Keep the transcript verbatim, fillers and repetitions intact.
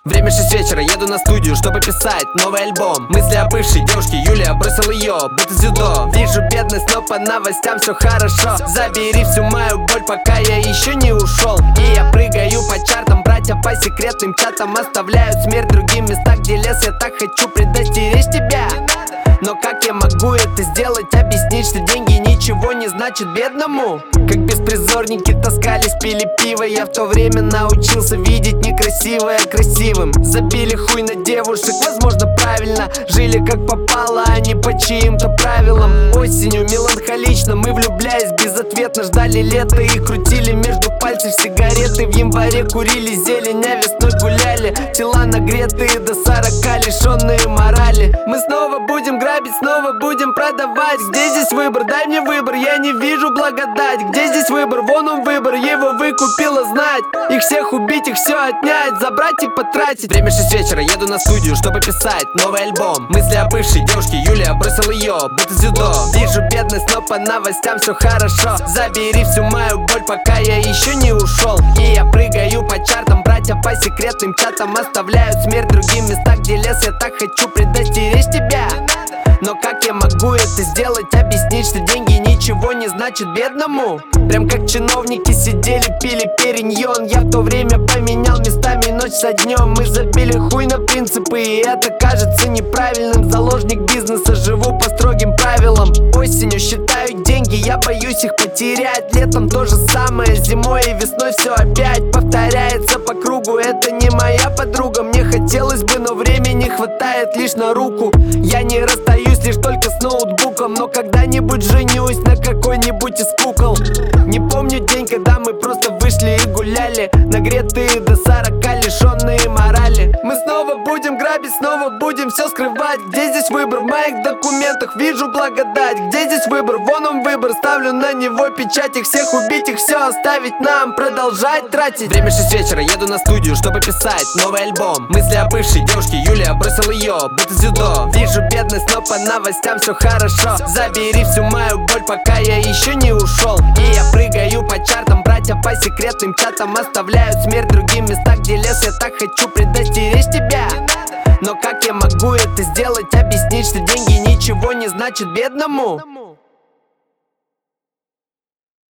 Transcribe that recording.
Время шесть вечера, еду на студию, чтобы писать новый альбом. Мысли о бывшей девушке, Юлия бросил ее, будто дзюдо. Вижу бедность, но по новостям все хорошо. Забери всю мою боль, пока я еще не ушел. И я прыгаю по чартам, братья по секретным чатам оставляют смерть в других местах, где лес. Я так хочу предостеречь тебя, но как я могу это сделать? Объяснить, что деньги ничего не значат бедному? Как беспризорники таскались, пили пиво. Я в то время научился видеть некрасивое красивым. Забили хуй на девушек, возможно правильно. Жили как попало, а не по чьим-то правилам. Осенью меланхолично мы, влюбляясь безответно, ждали лета и крутили между пальцев сигареты. В январе курили зелень, а весной гуляли. Тела нагретые до сорока, лишенные морали. Мы снова будем грабить, снова будем продавать. Где здесь выбор? Дай мне выбор, я не вижу благодать. Где здесь выбор? Вон он выбор, его выкупила знать. Их всех убить, их все отнять, забрать и потратить. Время шесть вечера, еду на студию, чтобы писать новый альбом. Мысли о бывшей девушке, Юлия бросил ее, будто дзюдо. Вижу бедность, но по новостям все хорошо. Забери всю мою боль, пока я еще не ушел. И я прыгаю по чартам, братья по секретным чатам оставляют смерть в других местах, где лес. Я так хочу предостеречь тебя, но как я могу это сделать? Объяснить, что деньги ничего не значат бедному? Прям как чиновники сидели, пили периньон. Я в то время поменял местами ночь со днем. Мы забили хуй на принципы, и это кажется неправильным. Заложник бизнеса, живу по строгим правилам. Осенью считаю деньги, я боюсь их потерять. Летом то же самое, зимой и весной все опять повторяется по кругу. Это не моя подруга, мне хотелось бы, но времени хватает лишь на руку. Я не расстаюсь лишь только с ноутбуком, но когда-нибудь женюсь на какой-нибудь из кукол. Не помню день, когда мы просто вышли и гуляли, нагретые до сорока, лишенные морали. Мы снова будем грабить, снова будем все скрывать. Где здесь выбор? В моих документах вижу благодать. Где здесь выбор? Вон он выбор, ставлю на него печать. Их всех убить, их все оставить нам, продолжать тратить. Время шесть вечера, еду на студию, чтобы писать новый альбом. Мысли о бывшей девушке, Юлия бросил ее, будто дзюдо. Вижу бедность, но по новостям все хорошо. Забери всю мою боль, пока я еще не ушел. И я прыгаю по чартам, братья по секретным чатам оставляют смерть в других местах, где лес. Я так хочу предостеречь тебя, но как я могу это сделать? Объяснить, что деньги ничего не значат бедному?